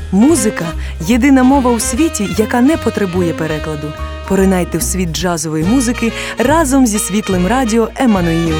Музика – єдина мова у світі, яка не потребує перекладу. Поринайте в світ джазової музики разом зі світлим радіо «Еммануїл».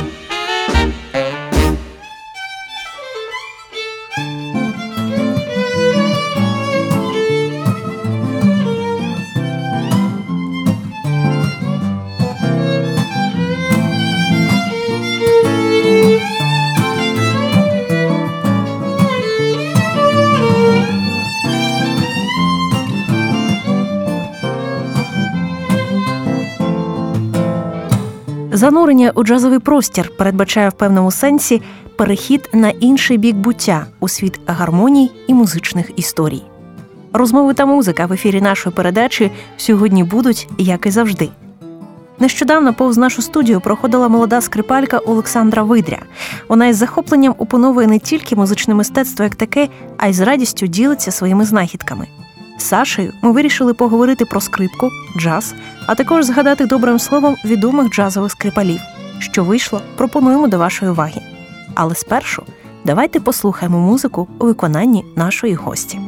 Занурення у джазовий простір передбачає в певному сенсі перехід на інший бік буття у світ гармоній і музичних історій. Розмови та музика в ефірі нашої передачі сьогодні будуть, як і завжди. Нещодавно повз нашу студію проходила молода скрипалька Олександра Видря. Вона із захопленням опановує не тільки музичне мистецтво як таке, а й з радістю ділиться своїми знахідками. З Сашею ми вирішили поговорити про скрипку, джаз, а також згадати добрим словом відомих джазових скрипалів. Що вийшло, пропонуємо до вашої уваги. Але спершу давайте послухаємо музику у виконанні нашої гості.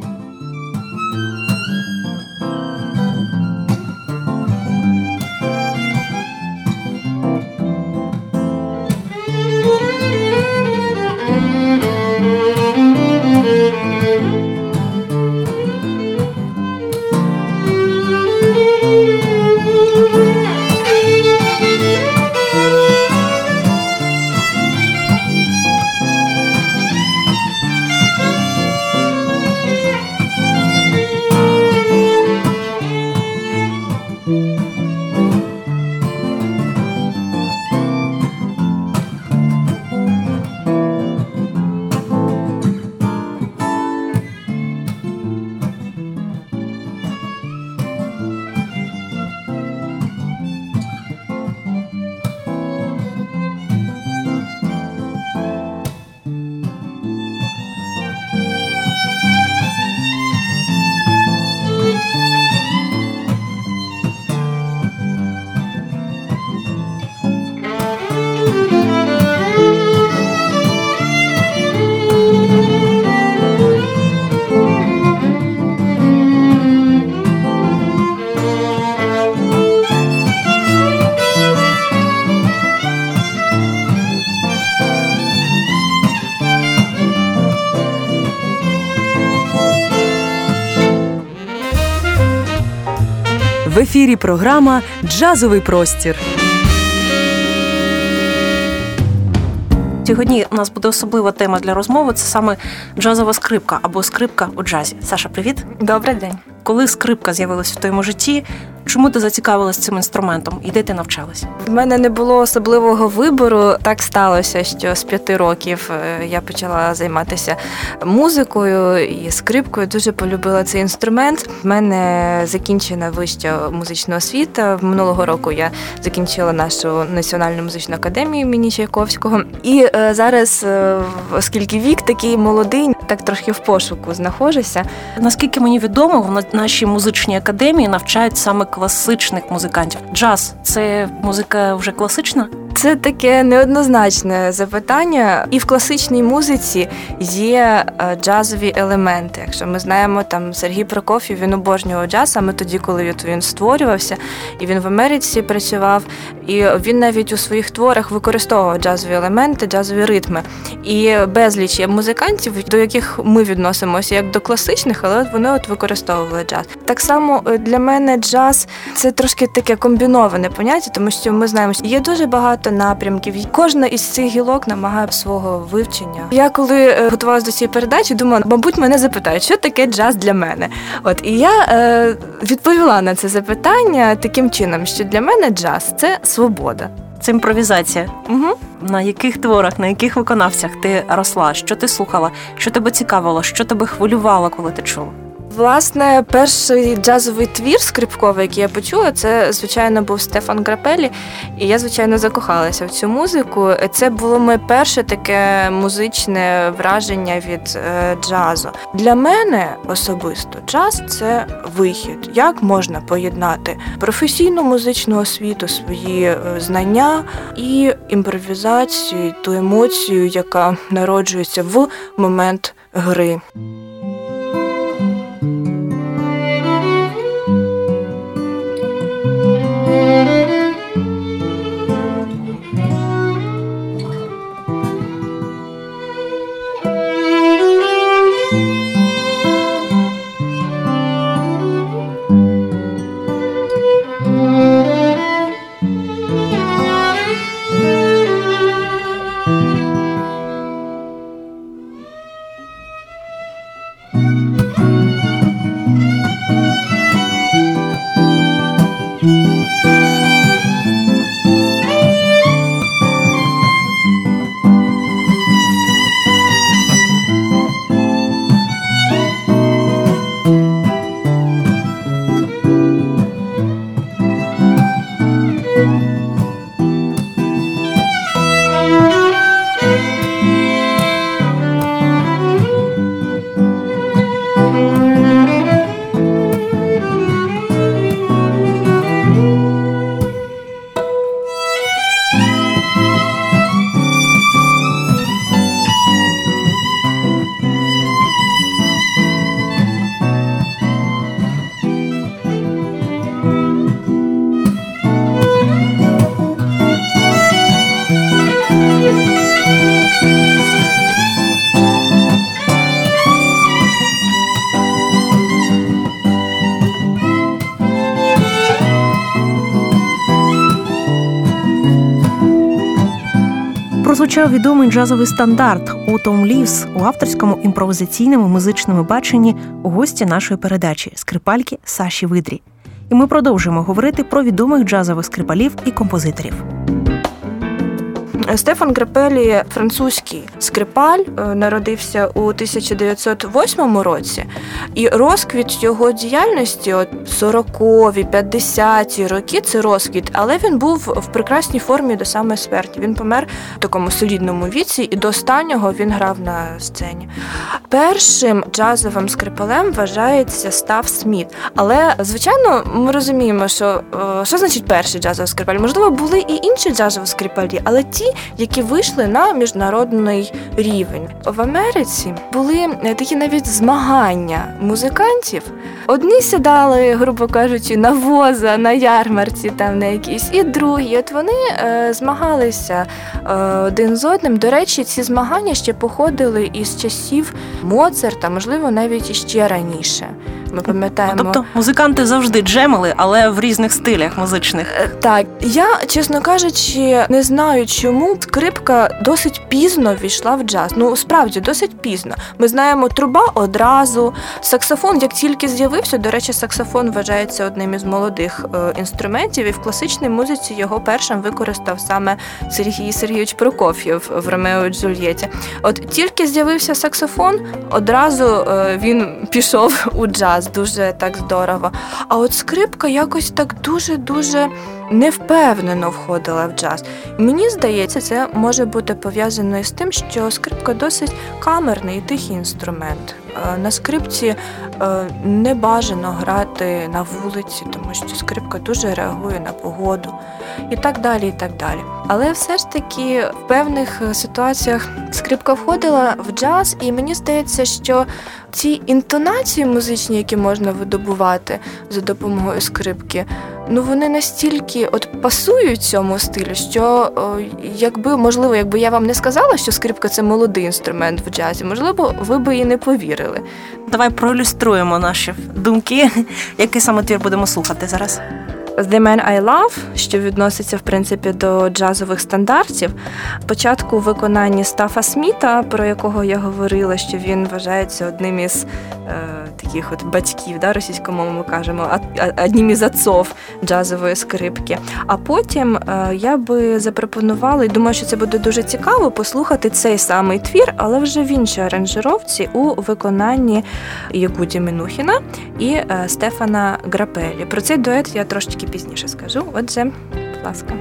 В ефірі програма «Джазовий простір». Сьогодні у нас буде особлива тема для розмови – це саме джазова скрипка або скрипка у джазі. Саша, привіт! Добрий день! Коли скрипка з'явилась в твоєму житті, чому ти зацікавилась цим інструментом і де ти навчалась? В мене не було особливого вибору. Так сталося, що з 5 років я почала займатися музикою і скрипкою. Дуже полюбила цей інструмент. В мене закінчена вища музична освіта. Минулого року я закінчила нашу Національну музичну академію імені Чайковського. І зараз, оскільки вік такий молодий, так трошки в пошуку знаходжуся. Наскільки мені відомо, в нашій музичній академії навчають саме класичних музикантів. Джаз – це музика вже класична? Це таке неоднозначне запитання. І в класичній музиці є джазові елементи. Якщо ми знаємо, там Сергій Прокоф'єв, він обожнював джаз, саме тоді, коли він створювався, і він в Америці працював, і він навіть у своїх творах використовував джазові елементи, джазові ритми. І безліч є музикантів, до яких ми відносимося як до класичних, але вони використовували джаз. Так само для мене джаз – це трошки таке комбіноване поняття, тому що ми знаємо, що є дуже багато напрямків. Кожна із цих гілок намагає свого вивчення. Я коли готувалася до цієї передачі, думала, мабуть, мене запитають, що таке джаз для мене. І я відповіла на це запитання таким чином, що для мене джаз – це свобода. Це імпровізація. Угу. На яких творах, на яких виконавцях ти росла? Що ти слухала? Що тебе цікавило? Що тебе хвилювало, коли ти чула? Власне, перший джазовий твір скрипковий, який я почула, це, звичайно, був Стефан Грапеллі, і я, звичайно, закохалася в цю музику. Це було моє перше таке музичне враження від джазу. Для мене особисто джаз – це вихід. Як можна поєднати професійну музичну освіту, свої знання і імпровізацію, ту емоцію, яка народжується в момент гри. Прозвучав відомий джазовий стандарт «Autumn Leaves» у авторському імпровізаційному музичному баченні у гості нашої передачі – скрипальки Саші Видрі. І ми продовжуємо говорити про відомих джазових скрипалів і композиторів. Стефан Грапеллі – французький скрипаль, народився у 1908 році. І розквіт його діяльності, 40-ві, 50-ті роки – це розквіт, але він був в прекрасній формі до самої смерті. Він помер в такому солідному віці, і до останнього він грав на сцені. Першим джазовим скрипалем вважається Став Сміт. Але, звичайно, ми розуміємо, що значить перший джазовий скрипаль. Можливо, були і інші джазові скрипалі, але ті, які вийшли на міжнародний рівень. В Америці були такі навіть змагання музикантів. Одні сідали, грубо кажучи, на воза, на ярмарці там на якісь, і другі. От вони змагалися один з одним. До речі, ці змагання ще походили із часів Моцарта, можливо, навіть іще раніше. Ми пам'ятаємо... Тобто музиканти завжди джемили, але в різних стилях музичних. Так. Я, чесно кажучи, не знаю, чому скрипка досить пізно ввійшла в джаз. Справді, досить пізно. Ми знаємо, труба одразу, саксофон, як тільки з'явився, до речі, саксофон вважається одним із молодих інструментів, і в класичній музиці його першим використав саме Сергій Сергійович Прокоф'єв в «Ромео і Джульєті». От тільки з'явився саксофон, одразу він пішов у джаз. Дуже так здорово. А от скрипка якось так дуже-дуже невпевнено входила в джаз. Мені здається, це може бути пов'язано із тим, що скрипка досить камерний і тихий інструмент. На скрипці не бажано грати на вулиці, тому що скрипка дуже реагує на погоду і так далі, і так далі. Але все ж таки в певних ситуаціях скрипка входила в джаз, і мені здається, що ці інтонації музичні, які можна видобувати за допомогою скрипки, вони настільки пасують цьому стилю, що якби я вам не сказала, що скрипка – це молодий інструмент в джазі, можливо, ви би і не повірили. Давай проілюструємо наші думки. Який саме твір будемо слухати зараз? «The Man I Love», що відноситься, в принципі, до джазових стандартів, спочатку у виконанні Стафа Сміта, про якого я говорила, що він вважається одним із таких батьків, російськомовно ми кажемо, одним із отцов джазової скрипки. А потім я би запропонувала, і думаю, що це буде дуже цікаво, послухати цей самий твір, але вже в іншій аранжировці у виконанні Ягуді Мінухіна і Стефана Грапеллі. Про цей дует я трошечки пізніше скажу. Отже, будь ласка.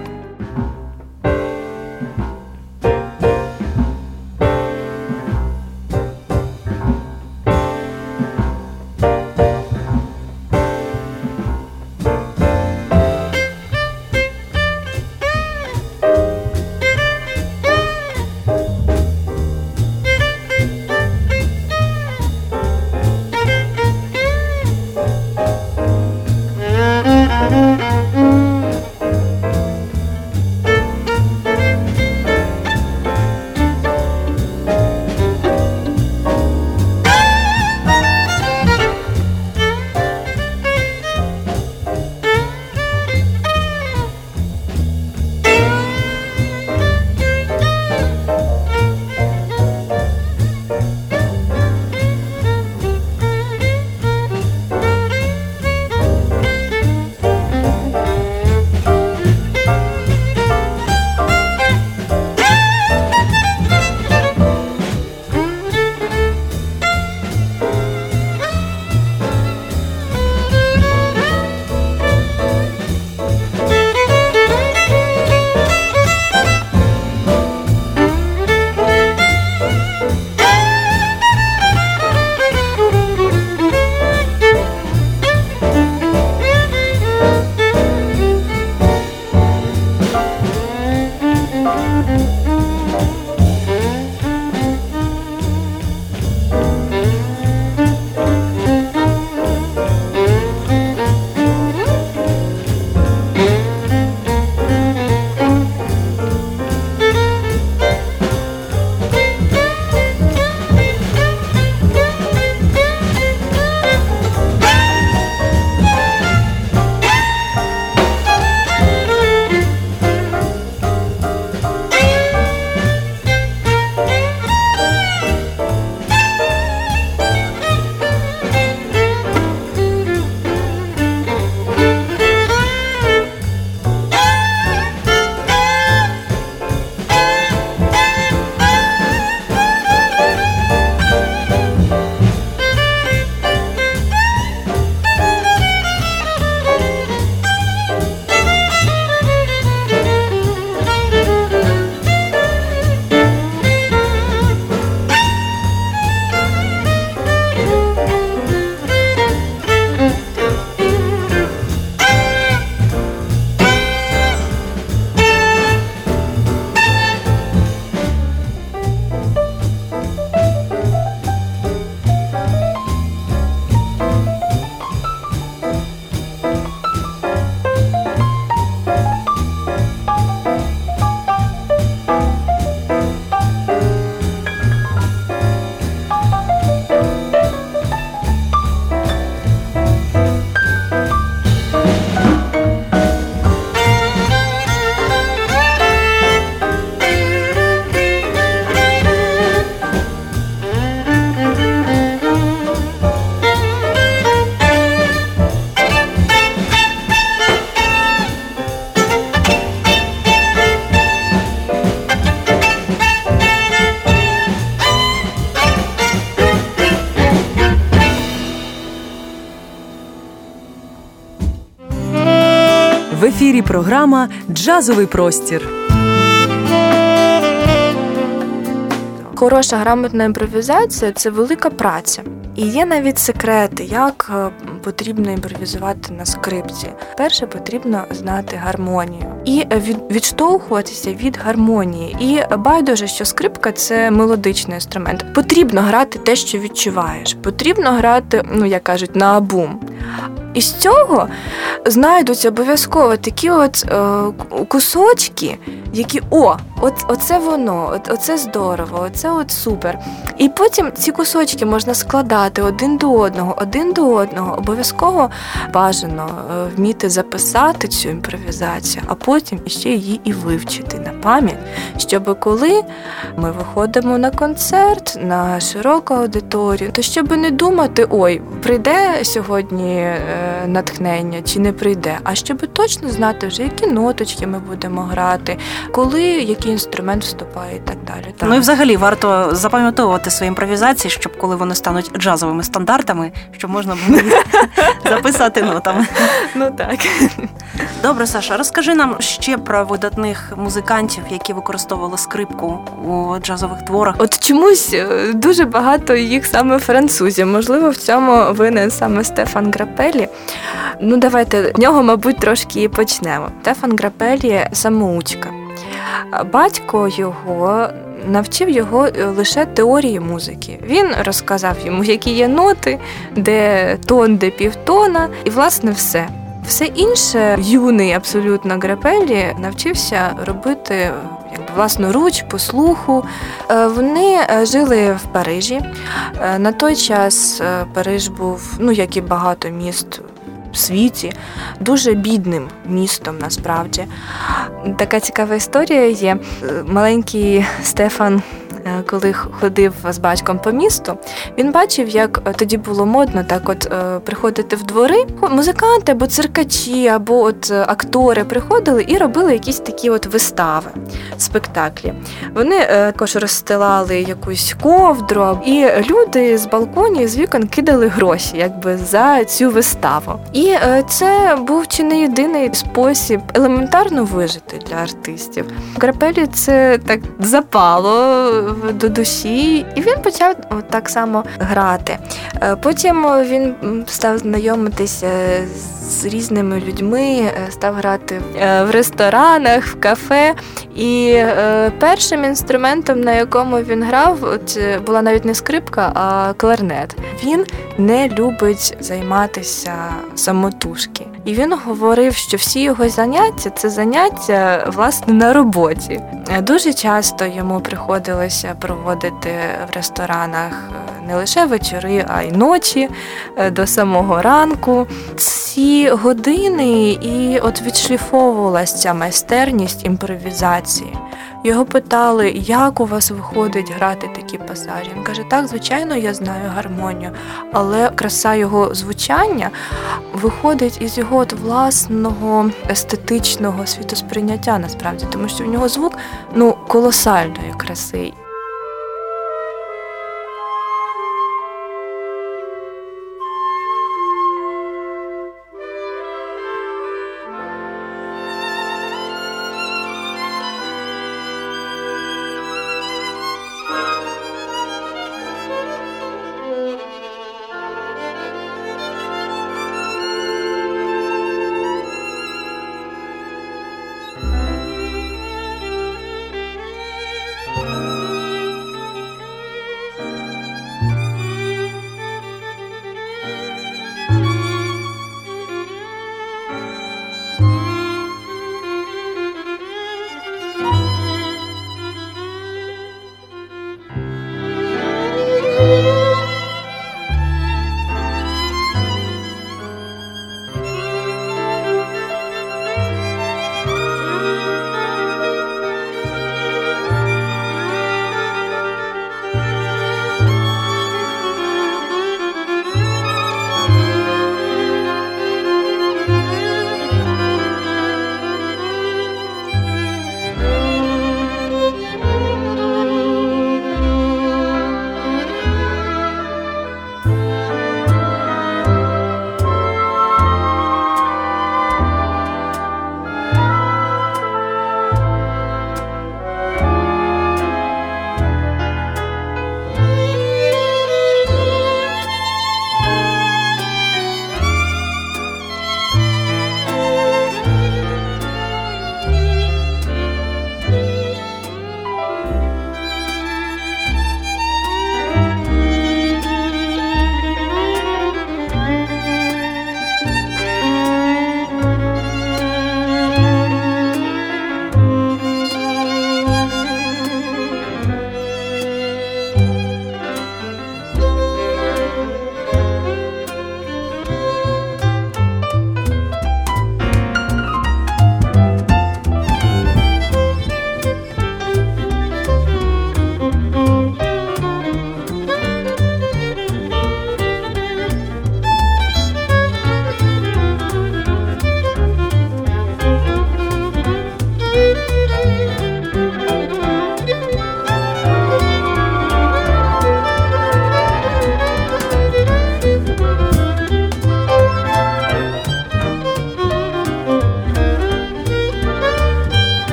В ефірі програма «Джазовий простір». Хороша грамотна імпровізація – це велика праця. І є навіть секрети, як потрібно імпровізувати на скрипці. Перше, потрібно знати гармонію і відштовхуватися від гармонії. І байдуже, що скрипка – це мелодичний інструмент. Потрібно грати те, що відчуваєш. Потрібно грати, як кажуть, наобум. І з цього знайдуться обов'язково такі кусочки, які оце воно, оце здорово, оце супер. І потім ці кусочки можна складати один до одного. Обов'язково бажано вміти записати цю імпровізацію, а потім ще її і вивчити на пам'ять, щоб коли ми виходимо на концерт, на широку аудиторію, то щоб не думати, прийде сьогодні натхнення чи не прийде, а щоб точно знати вже, які ноточки ми будемо грати, коли який інструмент вступає і так далі. Ну і взагалі варто запам'ятовувати свої імпровізації, щоб коли вони стануть джазовими стандартами, щоб можна було записати нотами. Ну так. Добре, Саша, розкажи нам ще про видатних музикантів, які використовували скрипку у джазових творах. От чомусь дуже багато їх саме французів. Можливо, в цьому винен саме Стефан Грапеллі. Давайте з нього, мабуть, трошки і почнемо. Стефан Грапеллі – самоучка. Батько його навчив його лише теорії музики. Він розказав йому, які є ноти, де тон, де півтона, і, власне, все. Все інше юний абсолютно Грапеллі навчився робити власноруч, по слуху. Вони жили в Парижі. На той час Париж був, як і багато міст в світі, дуже бідним містом насправді. Така цікава історія є. Маленький Стефан, коли ходив з батьком по місту, він бачив, як тоді було модно приходити в двори. Музиканти або циркачі, або актори приходили і робили якісь такі вистави, спектаклі. Вони також розстилали якусь ковдру, і люди з балконів, з вікон кидали гроші за цю виставу. І це був чи не єдиний спосіб елементарно вижити для артистів. Грапеллі це так запало до душі, і він почав так само грати. Потім він став знайомитися з різними людьми, став грати в ресторанах, в кафе. І першим інструментом, на якому він грав, була навіть не скрипка, а кларнет. Він не любить займатися самотужки. І він говорив, що всі його заняття – це заняття, власне, на роботі. Дуже часто йому приходилося проводити в ресторанах не лише вечори, а й ночі, до самого ранку. Ці години і відшліфовувалася ця майстерність імпровізації. Його питали, як у вас виходить грати такі пасажі. Він каже, так, звичайно, я знаю гармонію, але краса його звучання виходить із його власного естетичного світосприйняття, насправді, тому що в нього звук колосальної краси.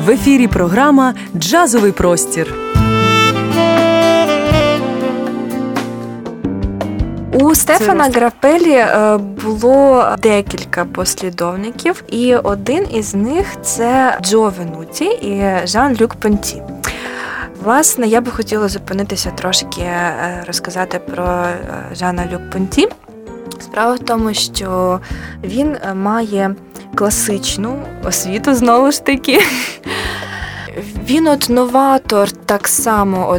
В ефірі програма «Джазовий простір». У Стефана Грапеллі було декілька послідовників, і один із них – це Джо Венуті і Жан-Люк Понті. Власне, я би хотіла зупинитися трошки, розказати про Жана-Люк Понті. Справа в тому, що він має класичну освіту, знову ж таки. Він новатор так само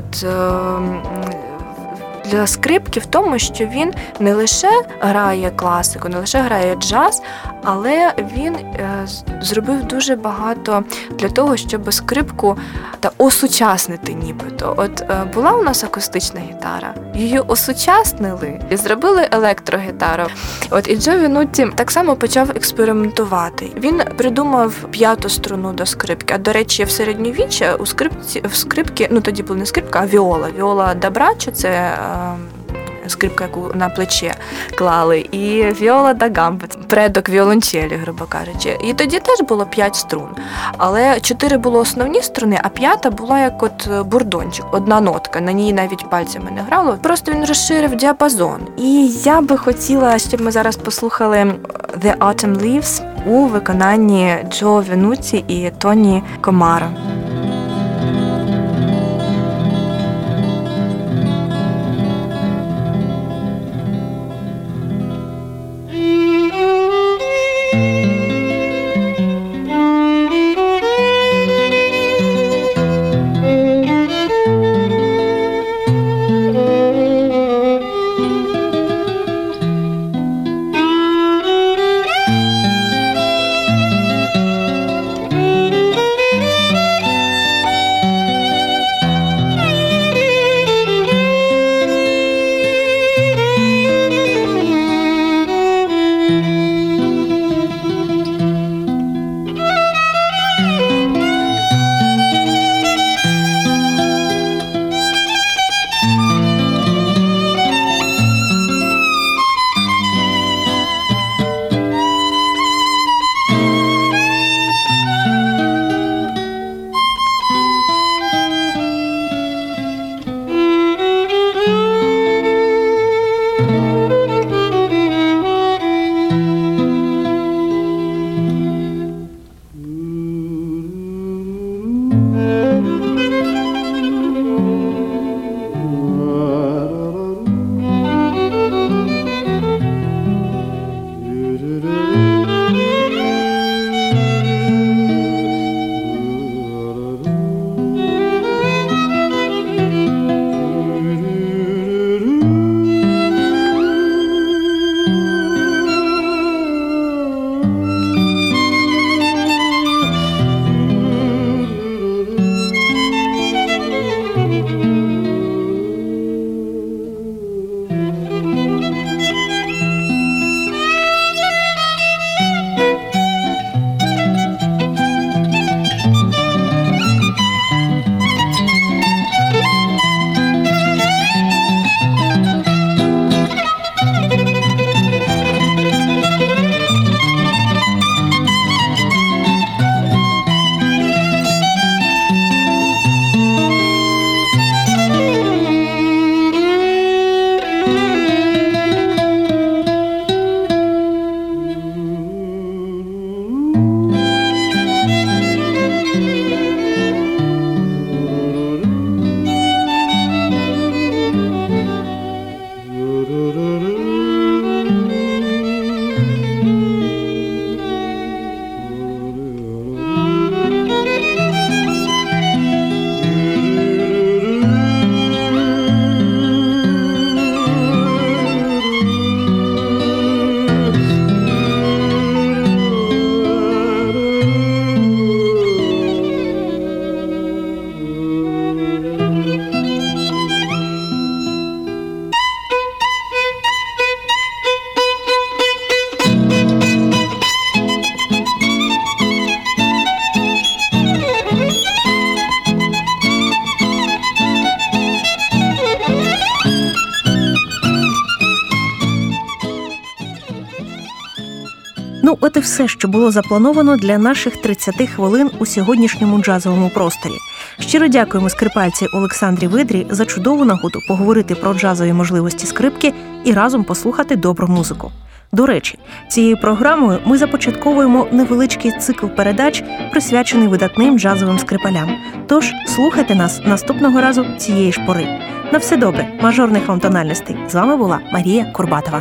для скрипки в тому, що він не лише грає класику, не лише грає джаз, але він зробив дуже багато для того, щоб скрипку осучаснити нібито. Була у нас акустична гітара, її осучаснили і зробили електрогітару. І Джо Венуті так само почав експериментувати. Він придумав 5-ту струну до скрипки. А, до речі, в середньовіччя в скрипці, тоді була не скрипка, а віола. Віола да браччо – це скрипка, яку на плече клали, і віола да гамба, предок віолончелі, грубо кажучи. І тоді теж було 5 струн, але 4 було основні струни, а 5-та була як бурдончик, одна нотка, на ній навіть пальцями не грало, просто він розширив діапазон. І я би хотіла, щоб ми зараз послухали The Autumn Leaves у виконанні Джо Венуті і Тоні Комаро. Ну, от і все, що було заплановано для наших 30 хвилин у сьогоднішньому джазовому просторі. Щиро дякуємо скрипальці Олександрі Видрі за чудову нагоду поговорити про джазові можливості скрипки і разом послухати добру музику. До речі, цією програмою ми започатковуємо невеличкий цикл передач, присвячений видатним джазовим скрипалям. Тож слухайте нас наступного разу цієї ж пори. На все добре, мажорних вам тональностей. З вами була Марія Курбатова.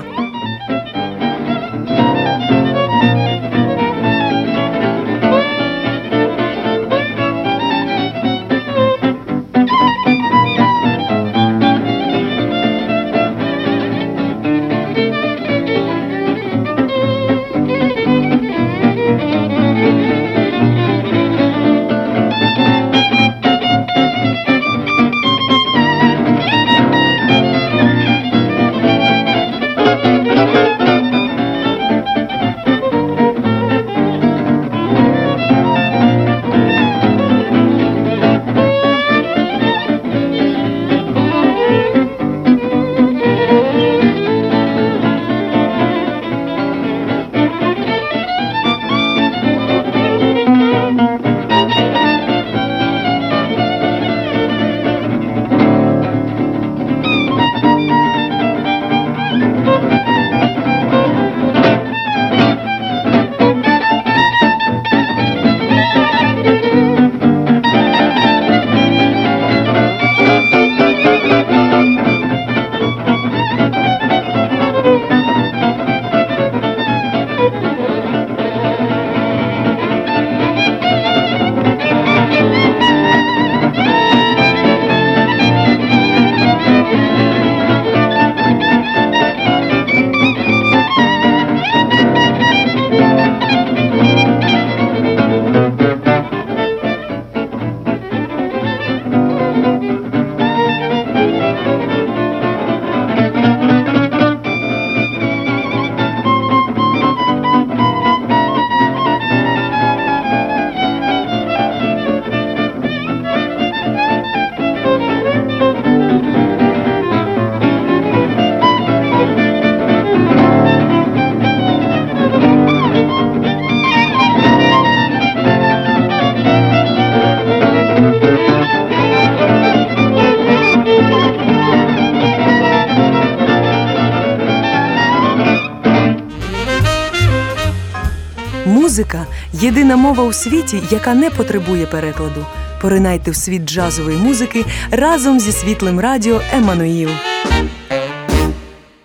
Музика – єдина мова у світі, яка не потребує перекладу. Поринайте в світ джазової музики разом зі світлим радіо «Еммануїл».